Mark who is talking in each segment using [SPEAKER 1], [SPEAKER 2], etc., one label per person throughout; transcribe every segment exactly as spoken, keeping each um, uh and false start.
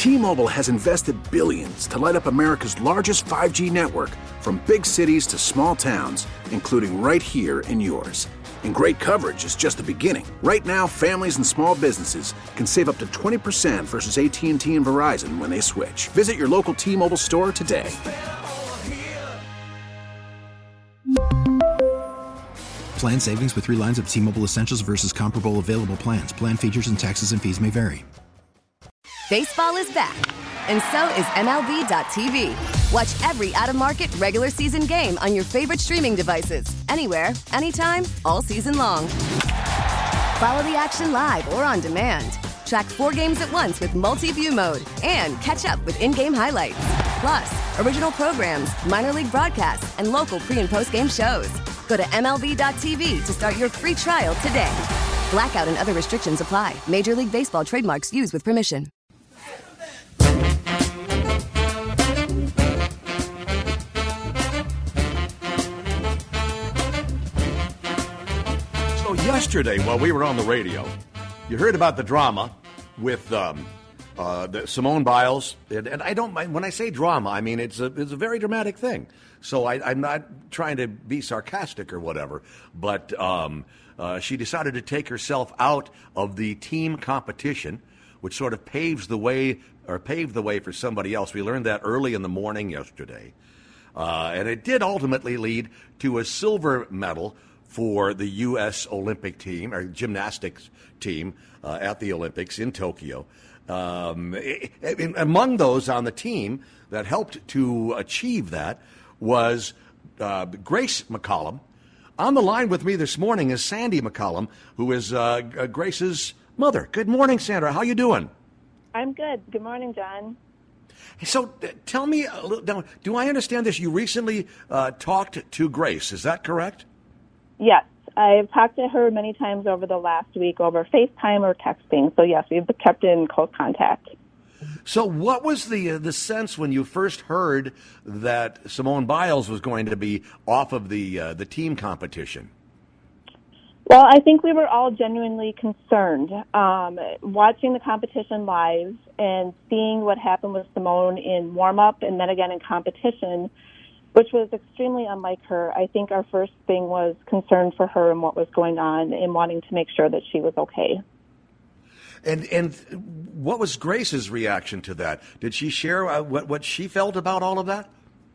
[SPEAKER 1] T-Mobile has invested billions to light up America's largest five G network, from big cities to small towns, including right here in yours. And great coverage is just the beginning. Right now, families and small businesses can save up to twenty percent versus A T and T and Verizon when they switch. Visit your local T-Mobile store today.
[SPEAKER 2] Plan savings with three lines of T-Mobile Essentials versus comparable available plans. Plan features and taxes and fees may vary.
[SPEAKER 3] Baseball is back, and so is M L B dot T V. Watch every out-of-market regular season game on your favorite streaming devices, anywhere, anytime, all season long. Follow the action live or on demand. Track four games at once with multi-view mode and catch up with in-game highlights. Plus, original programs, minor league broadcasts, and local pre- and post-game shows. Go to M L B dot T V to start your free trial today. Blackout and other restrictions apply. Major League Baseball trademarks used with permission.
[SPEAKER 4] So yesterday, while we were on the radio, you heard about the drama with um, uh, the Simone Biles, and, and I don't mind when I say drama. I mean it's a it's a very dramatic thing. So I, I'm not trying to be sarcastic or whatever, but um, uh, she decided to take herself out of the team competition, which sort of paves the way or paved the way for somebody else. We learned that early in the morning yesterday, uh, and it did ultimately lead to a silver medal for the U S Olympic team, or gymnastics team, uh, at the Olympics in Tokyo. Um, it, it, among those on the team that helped to achieve that was uh, Grace McCollum. On the line with me this morning is Sandy McCollum, who is uh, Grace's mother. Good morning, Sandra. How you doing?
[SPEAKER 5] I'm good. Good morning, John.
[SPEAKER 4] So uh, tell me, a little, now, do I understand this? You recently uh, talked to Grace. Is that correct?
[SPEAKER 5] Yes. I've talked to her many times over the last week over FaceTime or texting. So, yes, we've kept in close contact.
[SPEAKER 4] So what was the uh, the sense when you first heard that Simone Biles was going to be off of the uh, the team competition?
[SPEAKER 5] Well, I think we were all genuinely concerned. Um, watching the competition live and seeing what happened with Simone in warm-up and then again in competition, which was extremely unlike her, I think our first thing was concern for her and what was going on and wanting to make sure that she was okay.
[SPEAKER 4] And and what was Grace's reaction to that? Did she share uh, what, what she felt about all of that?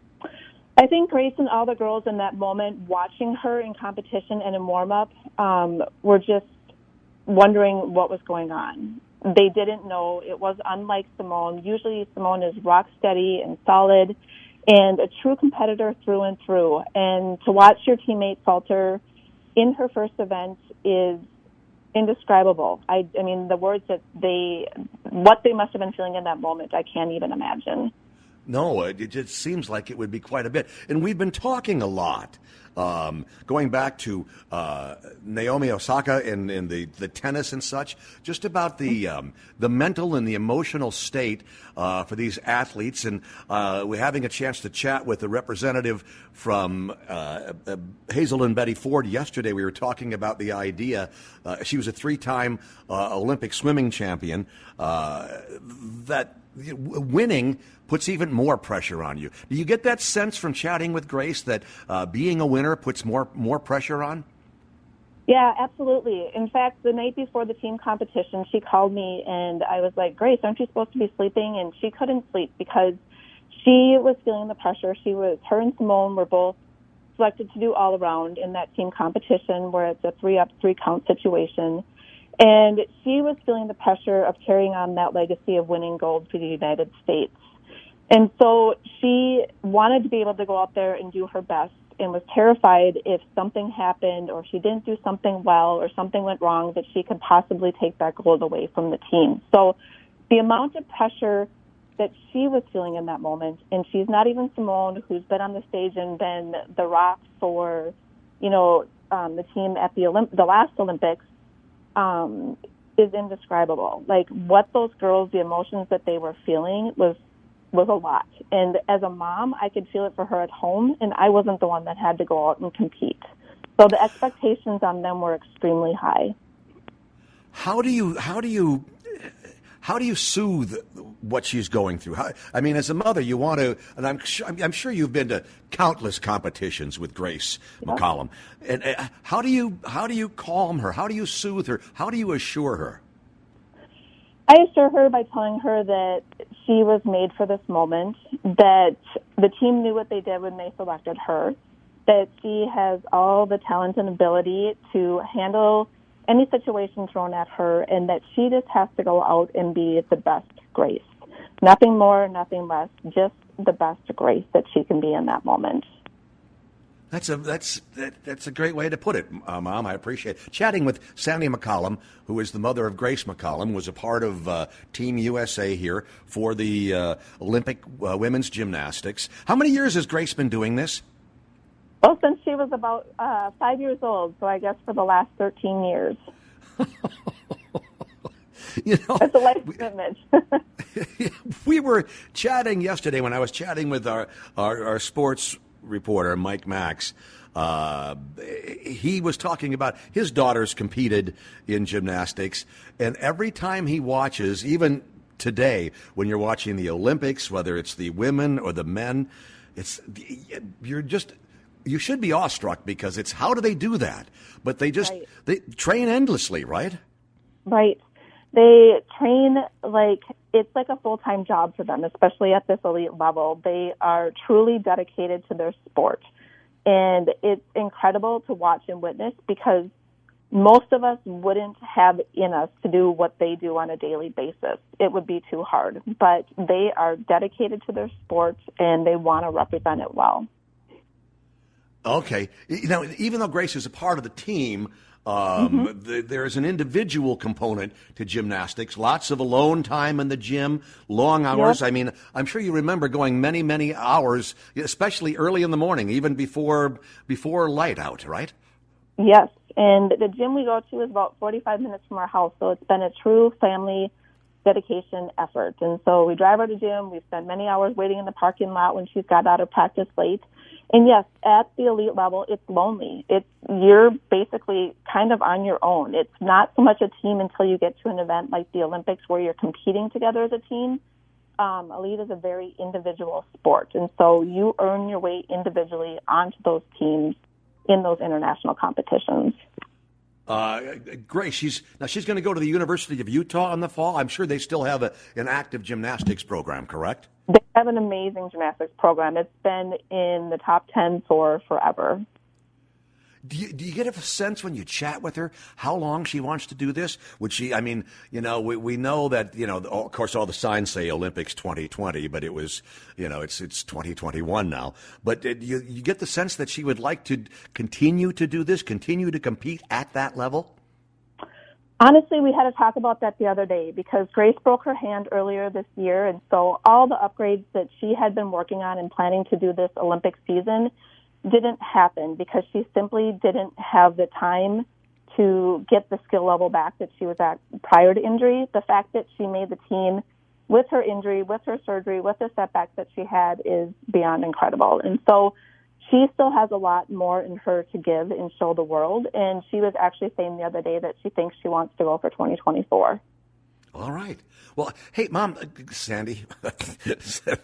[SPEAKER 5] I think Grace and all the girls in that moment watching her in competition and in warm-up um, were just wondering what was going on. They didn't know. It was unlike Simone. Usually Simone is rock steady and solid and a true competitor through and through. And to watch your teammate falter in her first event is indescribable. I, I mean, the words that they, what they must have been feeling in that moment, I can't even imagine.
[SPEAKER 4] No, it, it just seems like it would be quite a bit. And we've been talking a lot, um, going back to uh, Naomi Osaka and, and the, the tennis and such, just about the um, the mental and the emotional state uh, for these athletes. And uh, we're having a chance to chat with a representative from uh, uh, Hazel and Betty Ford yesterday. We were talking about the idea. Uh, she was a three-time uh, Olympic swimming champion. Uh, that winning puts even more pressure on you. Do you get that sense from chatting with Grace that uh, being a winner puts more more pressure on?
[SPEAKER 5] Yeah, absolutely. In fact, the night before the team competition, she called me and I was like, Grace, aren't you supposed to be sleeping? And she couldn't sleep because she was feeling the pressure. She was, her and Simone were both selected to do all around in that team competition where it's a three up, three count situation. And she was feeling the pressure of carrying on that legacy of winning gold for the United States. And so she wanted to be able to go out there and do her best and was terrified if something happened or she didn't do something well or something went wrong that she could possibly take that gold away from the team. So the amount of pressure that she was feeling in that moment, and she's not even Simone, who's been on the stage and been the rock for, you know, um, the team at the Olymp- the last Olympics, um, is indescribable. Like what those girls, the emotions that they were feeling was was a lot. And as a mom, I could feel it for her at home, and I wasn't the one that had to go out and compete. So the expectations on them were extremely high.
[SPEAKER 4] How do you, how do you, how do you soothe what she's going through? How, I mean, as a mother, you want to, and I'm sure, I'm sure you've been to countless competitions with Grace yeah. McCollum. And uh, how do you how do you calm her? How do you soothe her? How do you assure her?
[SPEAKER 5] I assure her by telling her that she was made for this moment, that the team knew what they did when they selected her, that she has all the talent and ability to handle any situation thrown at her, and that she just has to go out and be the best Grace. Nothing more, nothing less, just the best Grace that she can be in that moment.
[SPEAKER 4] That's a that's that, that's a great way to put it, uh, Mom. I appreciate it. Chatting with Sandy McCollum, who is the mother of Grace McCollum, was a part of uh, Team U S A here for the uh, Olympic uh, women's gymnastics. How many years has Grace been doing this?
[SPEAKER 5] Well, since she was about uh, five years old, so I guess for the last thirteen years.
[SPEAKER 4] You know,
[SPEAKER 5] that's a life commitment.
[SPEAKER 4] we, we were chatting yesterday when I was chatting with our our, our sports reporter, Mike Max. Uh, he was talking about his daughters competed in gymnastics, and every time he watches, even today, when you're watching the Olympics, whether it's the women or the men, it's you're just you should be awestruck because it's how do they do that? But they just right. they train endlessly, right?
[SPEAKER 5] Right. They train like it's like a full-time job for them, especially at this elite level. They are truly dedicated to their sport. And it's incredible to watch and witness because most of us wouldn't have in us to do what they do on a daily basis. It would be too hard. But they are dedicated to their sport, and they want to represent it well.
[SPEAKER 4] Okay. Now, even though Grace is a part of the team, Um,
[SPEAKER 5] mm-hmm.
[SPEAKER 4] th- there is an individual component to gymnastics, lots of alone time in the gym, long hours.
[SPEAKER 5] Yep.
[SPEAKER 4] I mean, I'm sure you remember going many, many hours, especially early in the morning, even before before light out, right?
[SPEAKER 5] Yes, and the gym we go to is about forty-five minutes from our house, so it's been a true family dedication effort. And so we drive her to the gym. We spend many hours waiting in the parking lot when she's got out of practice late. And yes, at the elite level, it's lonely. It's you're basically kind of on your own. It's not so much a team until you get to an event like the Olympics where you're competing together as a team. Um, elite is a very individual sport, and so you earn your way individually onto those teams in those international competitions.
[SPEAKER 4] Uh, Grace, she's now she's going to go to the University of Utah in the fall. I'm sure they still have a, an active gymnastics program, correct?
[SPEAKER 5] They have an amazing gymnastics program. It's been in the top ten for forever.
[SPEAKER 4] Do you, do you get a sense when you chat with her how long she wants to do this? Would she, I mean, you know, we, we know that, you know, of course, all the signs say Olympics twenty twenty, but it was, you know, it's it's twenty twenty-one now. But uh, you, you get the sense that she would like to continue to do this, continue to compete at that level?
[SPEAKER 5] Honestly, we had to talk about that the other day because Grace broke her hand earlier this year, and so all the upgrades that she had been working on and planning to do this Olympic season didn't happen because she simply didn't have the time to get the skill level back that she was at prior to injury. The fact that she made the team with her injury, with her surgery, with the setbacks that she had is beyond incredible. And so she still has a lot more in her to give and show the world. And she was actually saying the other day that she thinks she wants to go for twenty twenty-four.
[SPEAKER 4] All right. Well, hey, Mom, uh, Sandy, the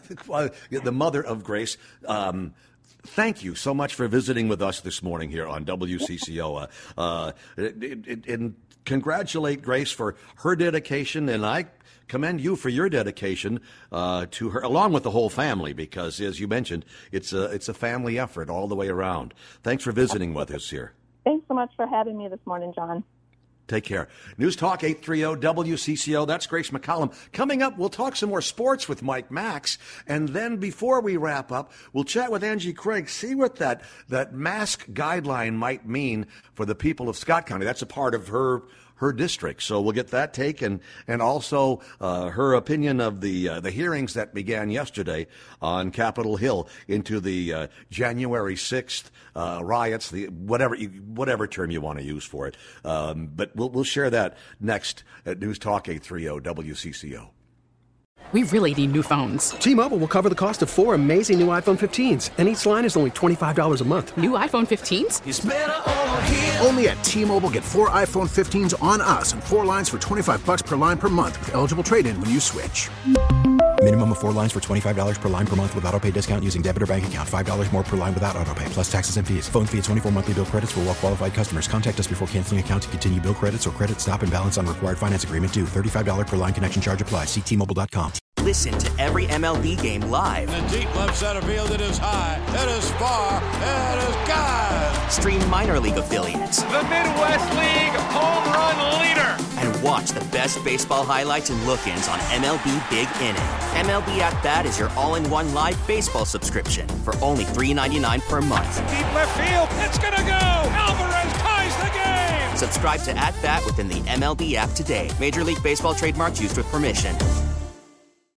[SPEAKER 4] mother of Grace, um, thank you so much for visiting with us this morning here on W C C O. Uh, uh, and congratulate Grace for her dedication, and I commend you for your dedication uh, to her, along with the whole family, because, as you mentioned, it's a, it's a family effort all the way around. Thanks for visiting with us here.
[SPEAKER 5] Thanks so much for having me this morning, John.
[SPEAKER 4] Take care. News Talk eight thirty W C C O. That's Grace McCollum. Coming up, we'll talk some more sports with Mike Max. And then before we wrap up, we'll chat with Angie Craig, see what that, that mask guideline might mean for the people of Scott County. That's a part of her her district. So we'll get that take and, and also uh, her opinion of the uh, the hearings that began yesterday on Capitol Hill into the uh, January sixth uh, riots, the whatever you, whatever term you want to use for it. Um, but we'll we'll share that next at News Talk eight thirty W C C O.
[SPEAKER 6] We really need new phones.
[SPEAKER 7] T-Mobile will cover the cost of four amazing new iPhone fifteens, and each line is only twenty-five dollars a month.
[SPEAKER 6] New iPhone fifteens?
[SPEAKER 1] It's better over here. Only at T-Mobile, get four iPhone fifteens on us and four lines for twenty-five dollars per line per month with eligible trade-in when you switch.
[SPEAKER 2] Minimum of four lines for twenty-five dollars per line per month with autopay discount using debit or bank account. five dollars more per line without autopay, plus taxes and fees. Phone fee at twenty-four monthly bill credits for well-qualified customers. Contact us before canceling account to continue bill credits or credit stop and balance on required finance agreement due. thirty-five dollars per line connection charge applies. See T Mobile dot com.
[SPEAKER 8] Listen to every M L B game live.
[SPEAKER 9] In the deep left center field, it is high, it is far, it is gone.
[SPEAKER 8] Stream minor league affiliates.
[SPEAKER 10] The Midwest League home run leader.
[SPEAKER 8] And watch the best baseball highlights and look-ins on M L B Big Inning. M L B At Bat is your all-in-one live baseball subscription for only three dollars and ninety-nine cents per month.
[SPEAKER 10] Deep left field, it's gonna go. Alvarez ties the game.
[SPEAKER 8] Subscribe to At Bat within the M L B app today. Major League Baseball trademarks used with permission.